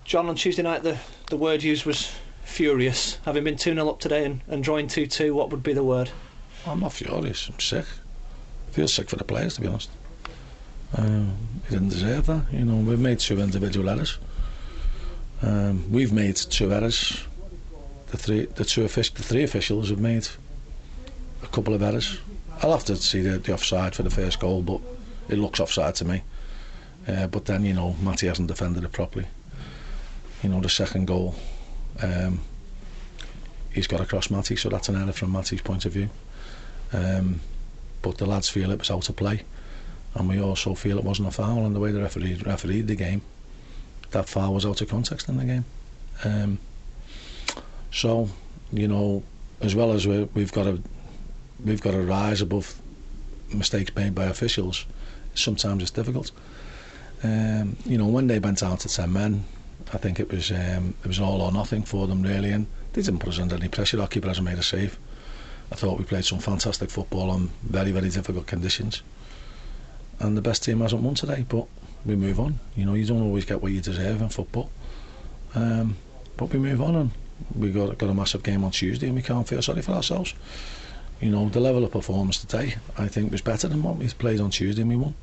John, on Tuesday night the word used was furious. Having been 2-0 up today and drawing 2-2, what would be the word? I'm not furious, I'm sick. I feel sick for the players, to be honest. He didn't deserve that. You know, we've made 2 individual errors. We've made 2 errors. The three officials have made a couple of errors. I'll have to see the offside for the first goal, but it looks offside to me. But then, you know, Matty hasn't defended it properly. You know, the second goal, he's got across Matty, so that's an error from Matty's point of view. But the lads feel it was out of play, and we also feel it wasn't a foul, and the way the refereed the game, that foul was out of context in the game. So, you know, as well as we've got to rise above mistakes made by officials, sometimes it's difficult. You know, when they went out to 10 men, I think it was all or nothing for them really, and they didn't put us under any pressure. Our keeper hasn't made a save. I thought we played some fantastic football on very, very difficult conditions, and the best team hasn't won today, but we move on. You know, you don't always get what you deserve in football, but we move on, and we got a massive game on Tuesday, and we can't feel sorry for ourselves. You know, the level of performance today, I think, was better than what we played on Tuesday, and we won.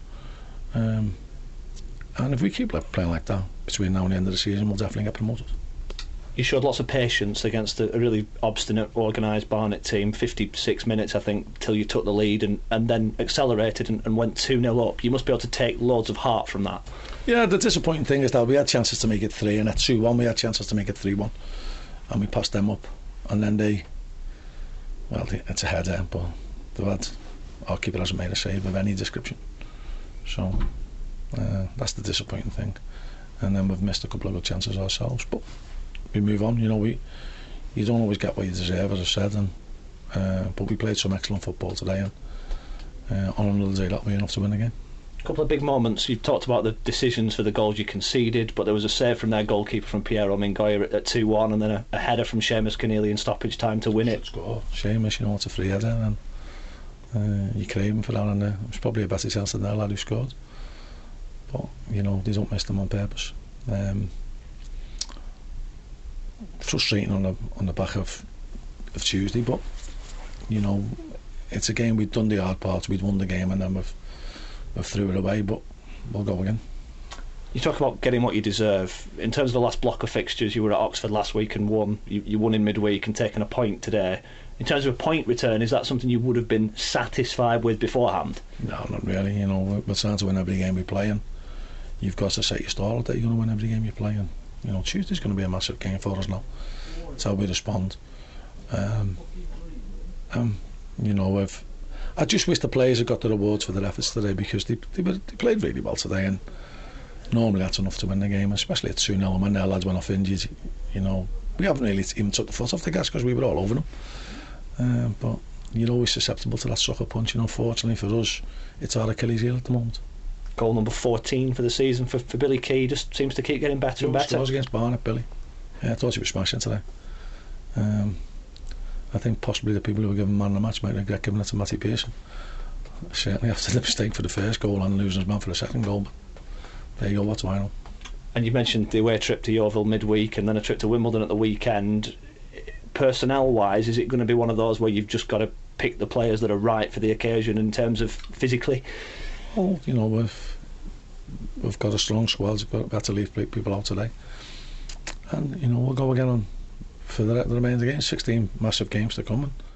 And if we keep playing like that between now and the end of the season, we'll definitely get promoted. You showed lots of patience against a really obstinate, organised Barnet team. 56 minutes, I think, till you took the lead, and then accelerated and went 2-0 up. You must be able to take loads of heart from that. Yeah, the disappointing thing is that we had chances to make it 3, and at 2-1 we had chances to make it 3-1, and we passed them up. And then it's a header, but our keeper hasn't made a save of any description. So that's the disappointing thing. And then we've missed a couple of good chances ourselves, but we move on. You know, you don't always get what you deserve, as I said, and but we played some excellent football today, and on another day that'll be enough to win again. A couple of big moments. You've talked about the decisions for the goals you conceded, but there was a save from their goalkeeper, from Piero Mingoia, at 2-1, and then a header from Seamus Keneally in stoppage time to win it. Score. Seamus, you know, it's a free header, and you crave him for that, and it was probably a better chance than that lad who scored. But, you know, they don't miss them on purpose. Frustrating on the back of Tuesday, but, you know, it's a game. We've done the hard part, we'd won the game, and then we've threw it away, but we'll go again. You talk about getting what you deserve. In terms of the last block of fixtures, you were at Oxford last week and won. You won in midweek and taken a point today. In terms of a point return, is that something you would have been satisfied with beforehand? No, not really. You know, we're trying to win every game we play, and you've got to set your stall that you're going to win every game you play. And you know, Tuesday's going to be a massive game for us now. That's how we respond. You know, I just wish the players had got the rewards for their efforts today, because they played really well today, and normally that's enough to win the game, especially at 2-0, and when their lads went off injured. You know, we haven't really even took the foot off the gas because we were all over them. But you're always susceptible to that sucker punch. You know, fortunately for us, it's our Achilles heel at the moment. Goal number 14 for the season for Billy Key. Just seems to keep getting better and better. It was against Barnet, Billy. Yeah, I thought he was smashing today. I think possibly the people who were given man of the match might have given it to Matty Pearson. Certainly after the mistake for the first goal and losing his man for the second goal. But there you go, what do I know? And you mentioned the away trip to Yeovil midweek and then a trip to Wimbledon at the weekend. Personnel wise, is it going to be one of those where you've just got to pick the players that are right for the occasion in terms of physically? Well, you know, we've got a strong squad. We've got to leave people out today, and you know, we'll go again on for the remainder of the games. 16 massive games to come.